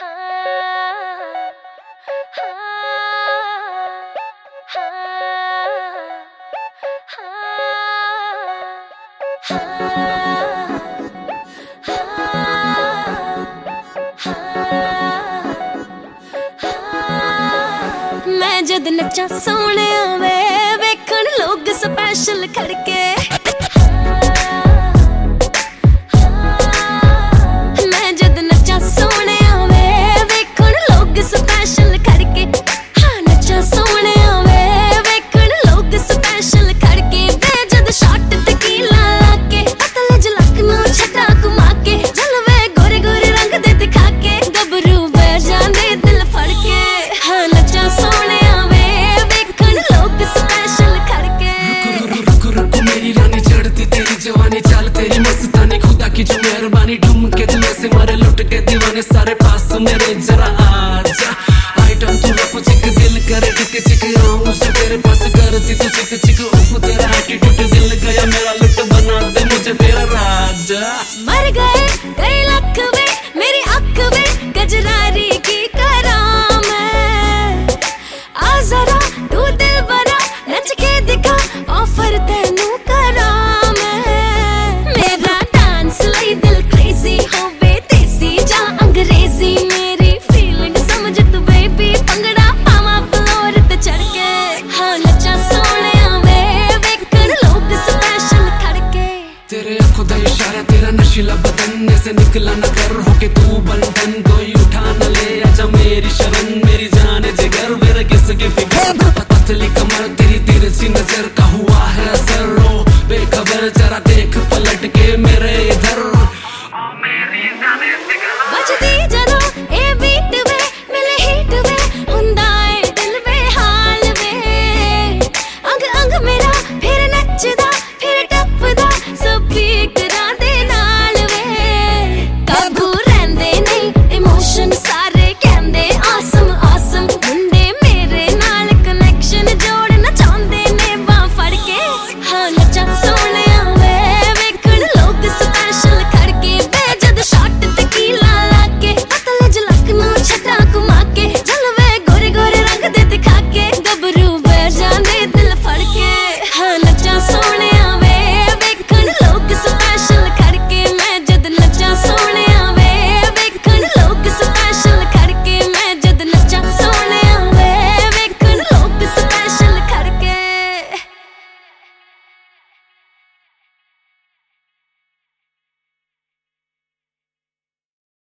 मैं जद नचा सोने वे वेखण लोग स्पेशल खड़के। मैं जद नचा सोने वे वेखण लोग स्पेशल खड़के। हाँ नचा सोने वे वेखण लोग स्पेशल खड़के। वे जद शॉट टकीला लाके पतले जलक नू छटा घुमा के जलवे गोरे गोरे रंग दे दिखा के गबरू बह जांदे दिल फड़के। हाँ नचा सोने जवानी चाल तेरी मस्तानी खुदा की जो मेहरबानी ढूंढ के तू ऐसे मारे लुट के दीवाने सारे पास मेरे जरा आजा। आइटम तू रप चिक दिल करे चिक चिक आऊं से तेरे पास करती तू चिक चिक उफ तेरा एटीट्यूड दिल गया मेरा लुट बना दे मुझे तेरा राजा। मर गए कई लाख